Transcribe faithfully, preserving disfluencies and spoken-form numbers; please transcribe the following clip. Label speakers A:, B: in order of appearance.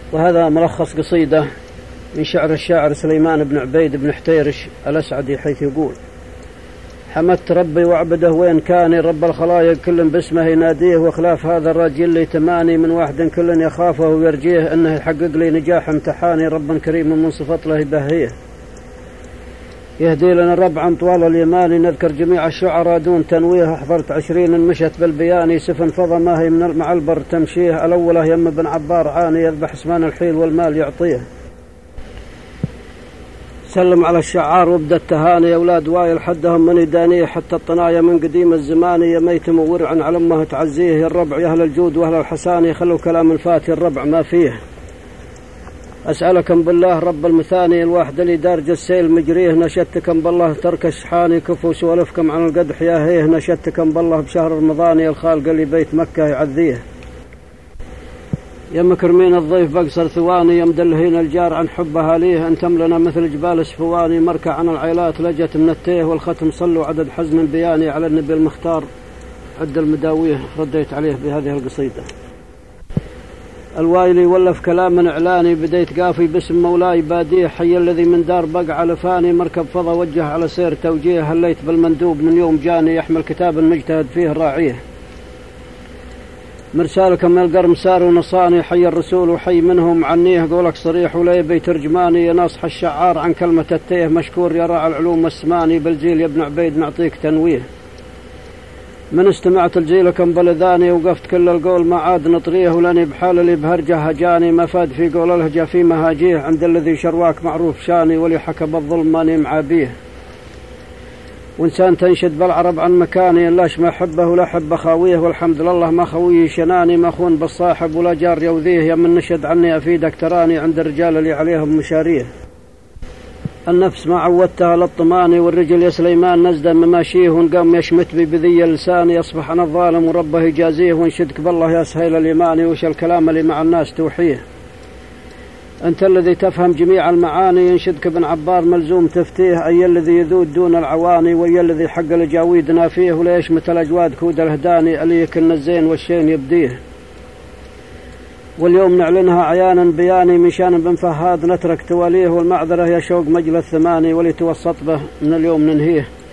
A: وهذا ملخص قصيدة من شعر الشاعر سليمان بن عبيد بن حتيرش الأسعدي، حيث يقول: حمدت ربي وعبده وين كان، رب الخلايق كل باسمه يناديه، وخلاف هذا الرجل اللي تماني من واحد كل يخافه ويرجيه، انه يحقق لي نجاح امتحاني، رب كريم من صفت له يبهيه. يهدي لنا الرب عن طوال اليماني، نذكر جميع الشعراء دون تنويه، حضرت عشرين مشت بالبياني، سفن فضى ما هي من مع البر تمشيه، الأوله يم بن عبار عاني، يذبح اسمان الحيل والمال يعطيه. سلم على الشعار وابدأ التهاني، أولاد وايل حدهم من يدانيه، حتى الطنايا من قديم الزمان، يا ميت مورعا على أمه تعزيه، يا الربع يا أهل الجود وأهل الحساني، خلوا كلام الفاتي الربع ما فيه. أسألكم بالله رب المثاني، الواحد اللي دارج السيل مجريه، نشدتكم بالله ترك الشحاني، كفوا سوالفكم عن القدح يا هيه، نشدتكم بالله بشهر رمضان، الخالق اللي بيت مكة يعذيه. يا مكرمين الضيف بقصر ثواني، يا مدلهين الجار عن حب أهاليه، أنتم لنا مثل جبال سفواني، مركع عن العيلات لجت من التيه، والختم صلوا عدد حزن بياني، على النبي المختار عد المداويه. رديت عليه بهذه القصيدة. الوايلي ولف كلام إعلاني، بديت قافي باسم مولاي باديه، حي الذي من دار بقع لفاني، مركب فضى وجه على سير توجيه، هليت بالمندوب من يوم جاني، يحمل كتاب مجتهد فيه راعيه. مرسالكم من القرم سار ونصاني، حي الرسول وحي منهم عنيه، قولك صريح ولا يبي ترجماني، يا ناصح الشعار عن كلمة التيه، مشكور يا راعي العلوم السماني، بالجيل يا ابن عبيد نعطيك تنويه. من استمعت لجيلكم بلذاني، وقفت كل القول ما عاد نطريه، ولاني بحال اللي بهرجه هجاني، ما فاد في قول الهجة في مهاجيه، عند الذي شرواك معروف شاني، ولي حكى بالظلم ماني معابيه. وإنسان تنشد بالعرب عن مكاني، لاش ما حبه ولا حب خاويه، والحمد لله ما خويه شناني، ما خون بالصاحب ولا جار يوذيه، يا من نشد عني أفيدك تراني، عند الرجال اللي عليهم مشاريه. النفس ما عودتها للطماني، والرجل يا سليمان نزدا مماشيه، ونقام يشمت بي بذي اللسان، يصبح عن الظالم وربه يجازيه، وانشدك بالله يا سهيل اليماني، وش الكلام اللي مع الناس توحيه. أنت الذي تفهم جميع المعاني، ينشدك ابن عبار ملزوم تفتيه، أي الذي يذود دون العواني، ويا الذي حق الجاويد نافيه، ولا يشمت الأجواد كود الهداني، اللي يكن الزين والشين يبديه. واليوم نعلنها عيانا بياني، من شان بن فهاد نترك تواليه، والمعذرة يا شوق مجل الثماني، ولتوسط به من اليوم ننهيه.